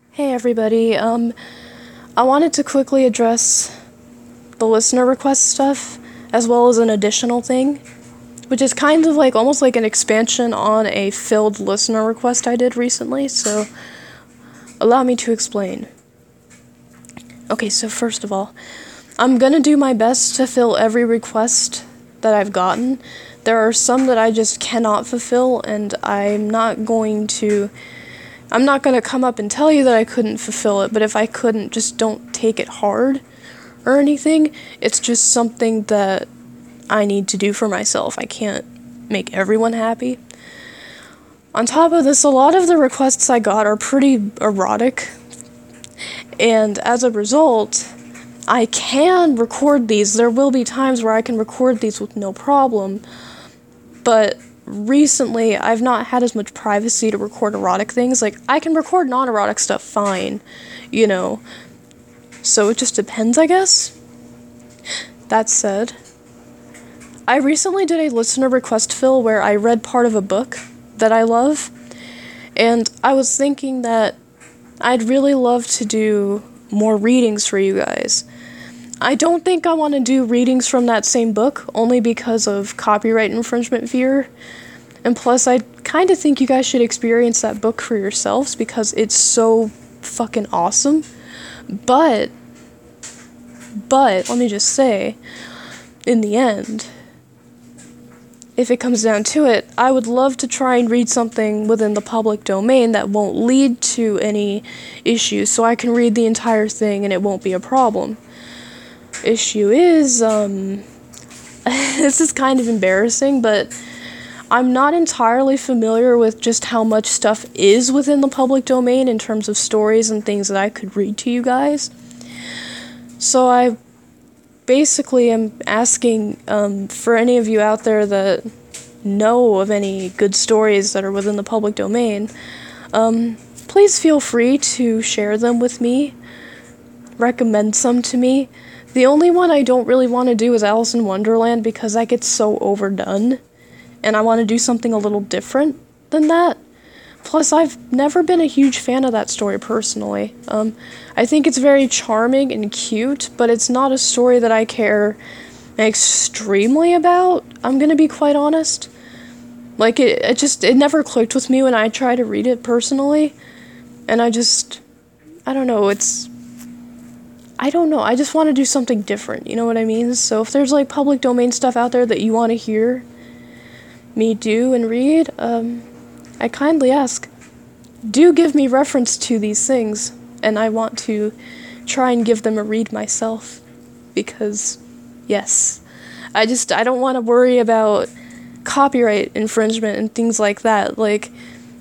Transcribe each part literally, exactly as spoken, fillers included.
Hey everybody, um, I wanted to quickly address the listener request stuff, as well as an additional thing, which is kind of like, almost like an expansion on a filled listener request I did recently, so allow me to explain. Okay, so first of all, I'm gonna do my best to fill every request that I've gotten. There are some that I just cannot fulfill, and I'm not going to I'm not going to come up and tell you that I couldn't fulfill it, but if I couldn't, just don't take it hard or anything. It's just something that I need to do for myself. I can't make everyone happy. On top of this, a lot of the requests I got are pretty erotic, and as a result, I can record these. There will be times where I can record these with no problem, but recently, I've not had as much privacy to record erotic things. Like, I can record non-erotic stuff fine, you know. So it just depends, I guess. That said, I recently did a listener request fill where I read part of a book that I love, and I was thinking that I'd really love to do more readings for you guys. I don't think I want to do readings from that same book, only because of copyright infringement fear. And plus, I kind of think you guys should experience that book for yourselves, because it's so fucking awesome. But, but, let me just say, in the end, if it comes down to it, I would love to try and read something within the public domain that won't lead to any issues, so I can read the entire thing and it won't be a problem. Issue is, um, this is kind of embarrassing, but I'm not entirely familiar with just how much stuff is within the public domain in terms of stories and things that I could read to you guys. So I basically am asking um, for any of you out there that know of any good stories that are within the public domain, um, please feel free to share them with me, recommend some to me. The only one I don't really want to do is Alice in Wonderland, because that gets so overdone, and I want to do something a little different than that. Plus, I've never been a huge fan of that story personally. Um, I think it's very charming and cute, but it's not a story that I care extremely about, I'm gonna be quite honest. Like, it, it just, it never clicked with me when I tried to read it personally, and I just, I don't know, it's, I don't know, I just want to do something different, you know what I mean? So if there's, like, public domain stuff out there that you want to hear me do and read, um, I kindly ask, do give me reference to these things, and I want to try and give them a read myself, because, yes, I just, I don't want to worry about copyright infringement and things like that. Like,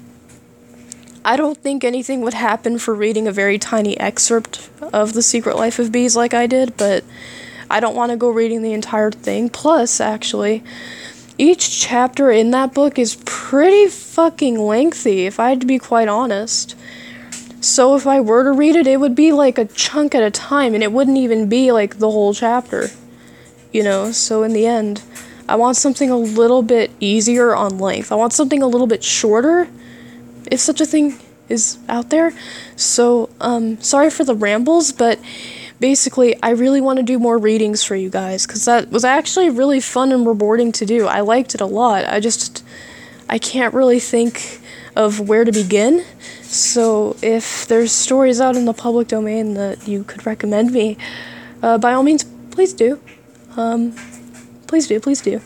I don't think anything would happen for reading a very tiny excerpt of The Secret Life of Bees like I did, but I don't want to go reading the entire thing. Plus, actually, each chapter in that book is pretty fucking lengthy, if I had to be quite honest. So if I were to read it, it would be like a chunk at a time, and it wouldn't even be like the whole chapter. You know, so in the end, I want something a little bit easier on length. I want something a little bit shorter, if such a thing is out there. So, um, sorry for the rambles, but basically, I really want to do more readings for you guys, because that was actually really fun and rewarding to do. I liked it a lot. I just, I can't really think of where to begin. So if there's stories out in the public domain that you could recommend me, uh, by all means, please do. Um, please do, please do.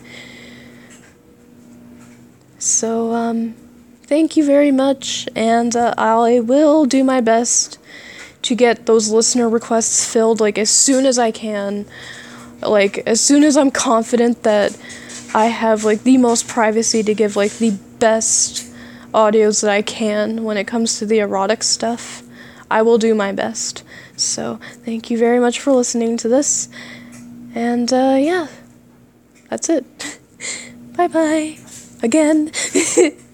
So, um, thank you very much, and uh, I will do my best to get those listener requests filled, like, as soon as I can. Like, as soon as I'm confident that I have, like, the most privacy to give, like, the best audios that I can when it comes to the erotic stuff, I will do my best. So, thank you very much for listening to this, and, uh, yeah, that's it. Bye-bye. Again.